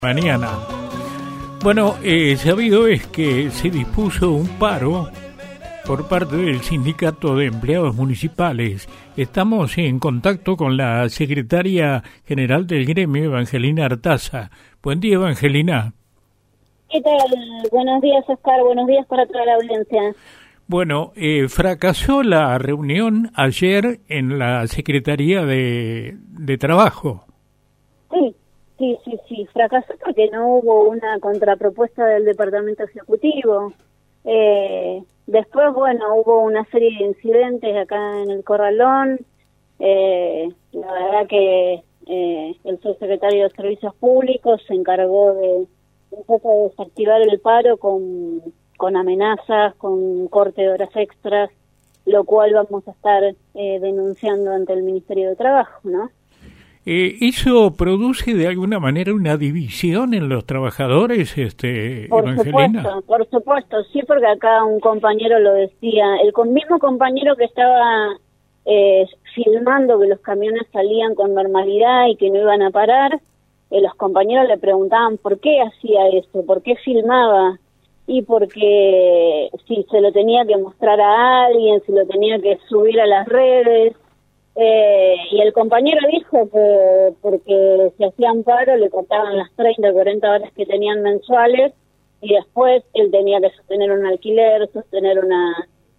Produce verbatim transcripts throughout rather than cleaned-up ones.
Mañana. Bueno, eh, sabido es que se dispuso un paro por parte del Sindicato de Empleados Municipales. Estamos en contacto con la secretaria general del gremio, Evangelina Artaza. Buen día, Evangelina. ¿Qué tal? Buenos días, Oscar. Buenos días para toda la audiencia. Bueno, eh, fracasó la reunión ayer en la Secretaría de, de Trabajo. Sí. Sí, sí, sí, fracasó porque no hubo una contrapropuesta del Departamento Ejecutivo. Eh, después, bueno, hubo una serie de incidentes acá en el Corralón. Eh, la verdad que eh, el subsecretario de Servicios Públicos se encargó de un poco de desactivar el paro con, con amenazas, con corte de horas extras, lo cual vamos a estar eh, denunciando ante el Ministerio de Trabajo, ¿no? Eh, ¿Eso produce de alguna manera una división en los trabajadores, este, por Evangelina? Supuesto, por supuesto, sí, porque acá un compañero lo decía, el mismo compañero que estaba eh, filmando que los camiones salían con normalidad y que no iban a parar, eh, los compañeros le preguntaban por qué hacía eso, por qué filmaba, y porque si se lo tenía que mostrar a alguien, si lo tenía que subir a las redes. Eh, y el compañero dijo que porque si hacían paro le cortaban las treinta, cuarenta horas que tenían mensuales y después él tenía que sostener un alquiler, sostener una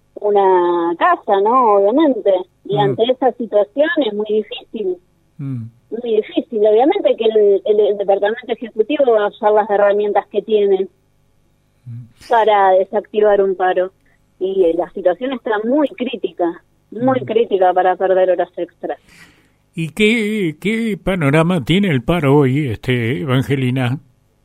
una casa, ¿no? Obviamente. Y mm. ante esa situación es muy difícil. Mm. Muy difícil. Obviamente que el, el, el Departamento Ejecutivo va a usar las herramientas que tiene mm. para desactivar un paro. Y eh, la situación está muy crítica. Muy crítica para perder horas extras. ¿Y qué, qué panorama tiene el paro hoy, este, Evangelina?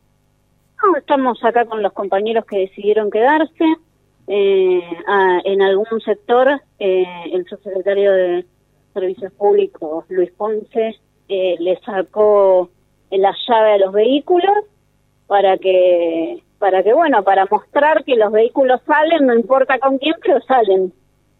No, estamos acá con los compañeros que decidieron quedarse. Eh, a, en algún sector, eh, el subsecretario de Servicios Públicos, Luis Ponce, eh, le sacó la llave a los vehículos para que, para que, bueno, para mostrar que los vehículos salen, no importa con quién, pero salen.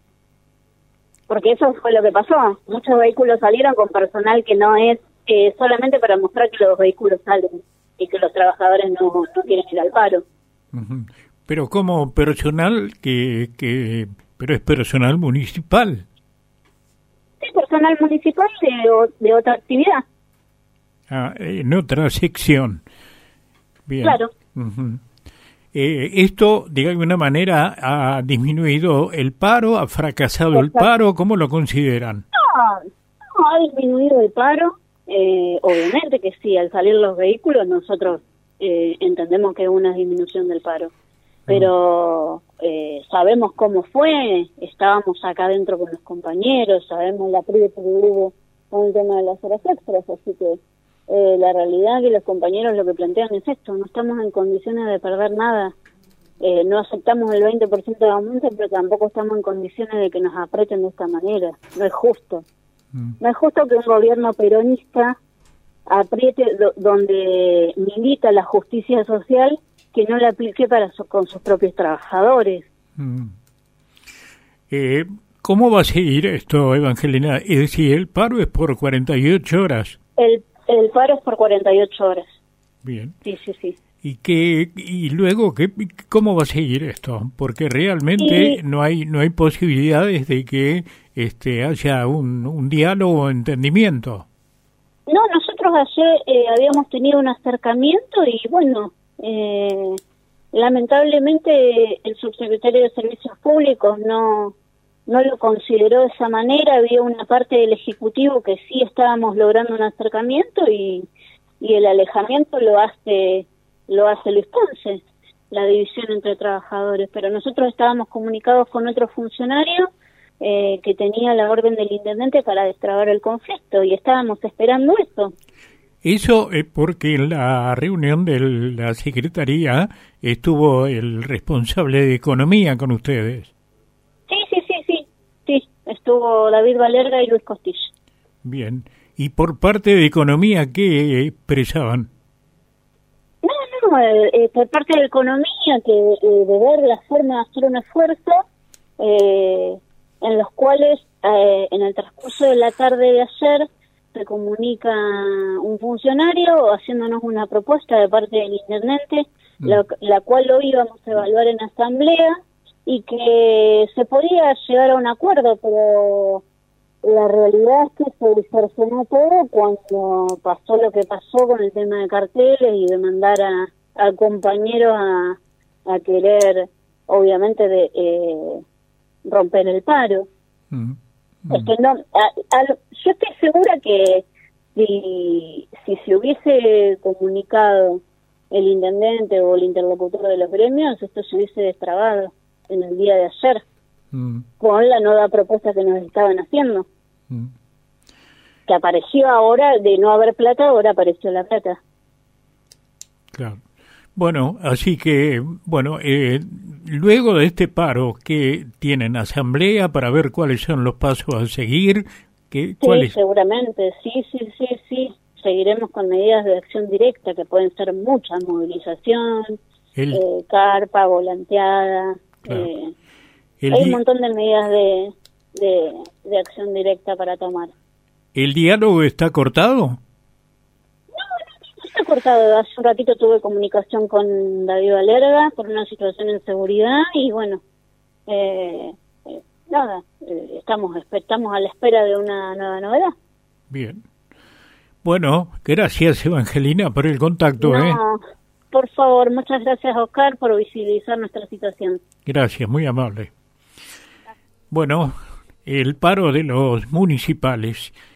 Porque eso fue lo que pasó. Muchos vehículos salieron con personal que no es eh, solamente para mostrar que los vehículos salen y que los trabajadores no, no quieren ir al paro. Uh-huh. Pero como personal que, que... pero es personal municipal. Sí, personal municipal de, de otra actividad. Ah, en otra sección. Bien. Claro. Uh-huh. Eh, ¿Esto, de alguna manera, ha disminuido el paro? ¿Ha fracasado Exacto. el paro? ¿Cómo lo consideran? No, no ha disminuido el paro. Eh, obviamente que sí, al salir los vehículos nosotros eh, entendemos que es una disminución del paro. Pero eh, sabemos cómo fue, estábamos acá adentro con los compañeros, sabemos la previa que hubo con el tema de las horas extras, así que... Eh, la realidad es que los compañeros lo que plantean es esto, no estamos en condiciones de perder nada, eh, no aceptamos el veinte por ciento de aumento, pero tampoco estamos en condiciones de que nos aprieten de esta manera, no es justo. Mm. No es justo que un gobierno peronista apriete do, donde milita la justicia social, que no la aplique para su, con sus propios trabajadores. Mm. Eh, ¿Cómo va a seguir esto, Evangelina? Es decir, el paro es por cuarenta y ocho horas. El El paro es por cuarenta y ocho horas. Bien. Sí, sí, sí. ¿Y qué, y luego qué, cómo va a seguir esto? Porque realmente y... no hay no hay posibilidades de que este haya un, un diálogo o entendimiento. No, nosotros ayer eh, habíamos tenido un acercamiento y bueno, eh, lamentablemente el subsecretario de Servicios Públicos no no lo consideró de esa manera. Había una parte del Ejecutivo que sí estábamos logrando un acercamiento y, y el alejamiento lo hace lo hace Luis Ponce, la división entre trabajadores, pero nosotros estábamos comunicados con otro funcionario eh, que tenía la orden del intendente para destrabar el conflicto y estábamos esperando eso. Eso es porque en la reunión de la Secretaría estuvo el responsable de Economía con ustedes. Estuvo David Valerga y Luis Costilla. Bien. ¿Y por parte de Economía qué expresaban? No, no, eh, por parte de Economía, que eh, de ver la forma de hacer un esfuerzo, eh, en los cuales eh, en el transcurso de la tarde de ayer se comunica un funcionario haciéndonos una propuesta de parte del intendente, mm. la, la cual hoy íbamos a evaluar en asamblea, y que se podía llegar a un acuerdo, pero la realidad es que se distorsionó todo cuando pasó lo que pasó con el tema de carteles y de mandar a, a compañeros a, a querer, obviamente, de eh, romper el paro. Mm. Mm. Es que no, a, a, yo estoy segura que si, si se hubiese comunicado el intendente o el interlocutor de los gremios, esto se hubiese destrabado en el día de ayer, mm. con la nueva propuesta que nos estaban haciendo. Mm. Que apareció ahora, de no haber plata, ahora apareció la plata. Claro. Bueno, así que, bueno, eh, luego de este paro, ¿qué tienen? ¿Asamblea para ver cuáles son los pasos a seguir? ¿Qué, sí, seguramente, sí, sí, sí, sí. Seguiremos con medidas de acción directa, que pueden ser muchas: movilización, el... eh, carpa, volanteada. Claro. Eh, hay di... un montón de medidas de, de, de acción directa para tomar. ¿El diálogo está cortado? No, no está cortado. Hace un ratito tuve comunicación con David Valerga por una situación de seguridad y bueno, eh, eh, nada, eh, estamos, estamos a la espera de una nueva novedad. Bien. Bueno, gracias Evangelina por el contacto. No, ¿eh? Por favor, muchas gracias Oscar por visibilizar nuestra situación. Gracias, muy amable. Bueno, el paro de los municipales